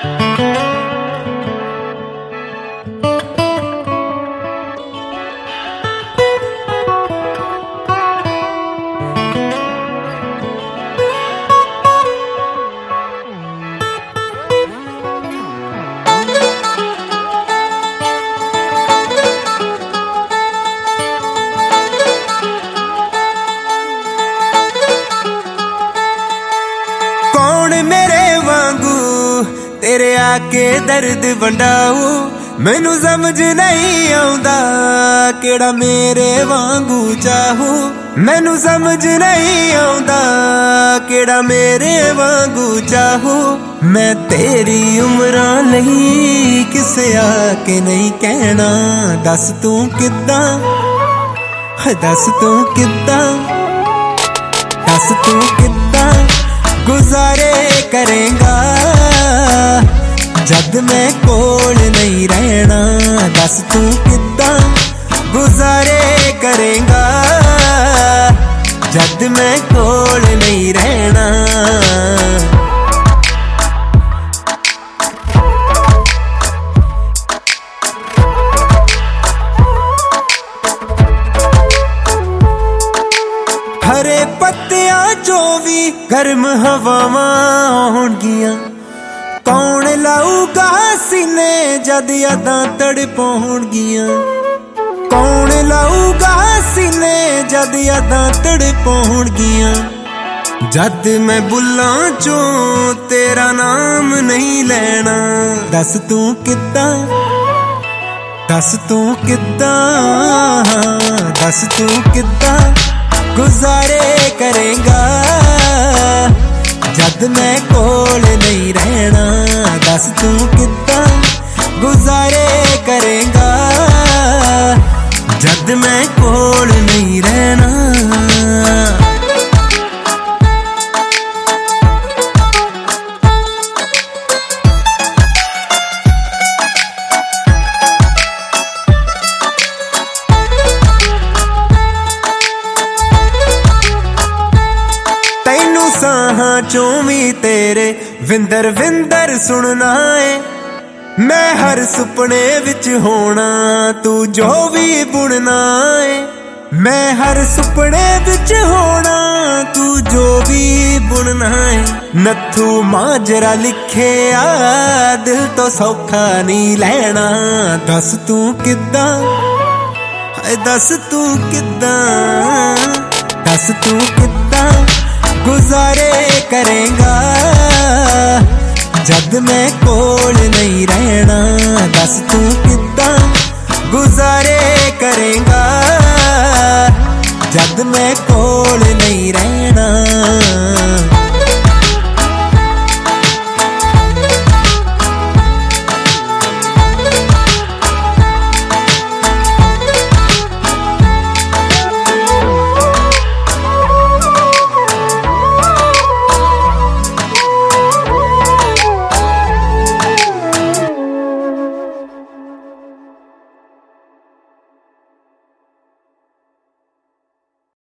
तेरे आके दर्द वंडाऊ मैनू समझ नहीं आउंदा केड़ा मेरे वांगू चाहू मैनू समझ नहीं आउंदा केड़ा मेरे वांगू चाहू मैं तेरी उम्रां लई किसे आके नहीं कहना दस तू किद्दां दस तू किद्दां दस तू किद्दां गुजारे करेंगा जद मैं कोल नहीं रहना दस तू किद्दां गुजारे करेंगा जद मैं कोल नहीं रहना हरे पत्तियां चो भी गर्म हवावां होणगियां कौन लाऊगा सीने जद यादां तड़पाउणगियां कौन लाऊगा सीने जद यादां तड़पाउणगियां जद मैं बुल्लां चों तेरा नाम नहीं लेना दस तू किद्दां दस तू किद्दां दस तू किद्दां गुजारे करेंगा जद मैं कोल नहीं रहना दस तू किद्दां गुजारे करेंगा जद मैं कोल नहीं रहना साहां चों भी तेरे विंदर विंदर सुनना है मैं हर सुपने विच होना तू जो भी बुनना है मैं हर सुपने विच होना तू जो भी बुनना है नथू माजरा लिखे आ दिल तो सौखा नहीं लेना दस तू किद्दां दस तू किद्दां दस तू किद्दां गुजारे करेंगा जद मैं कोल नहीं रहना दस तू किद्दां गुजारे करेंगा जद मैं कोल नहीं रहना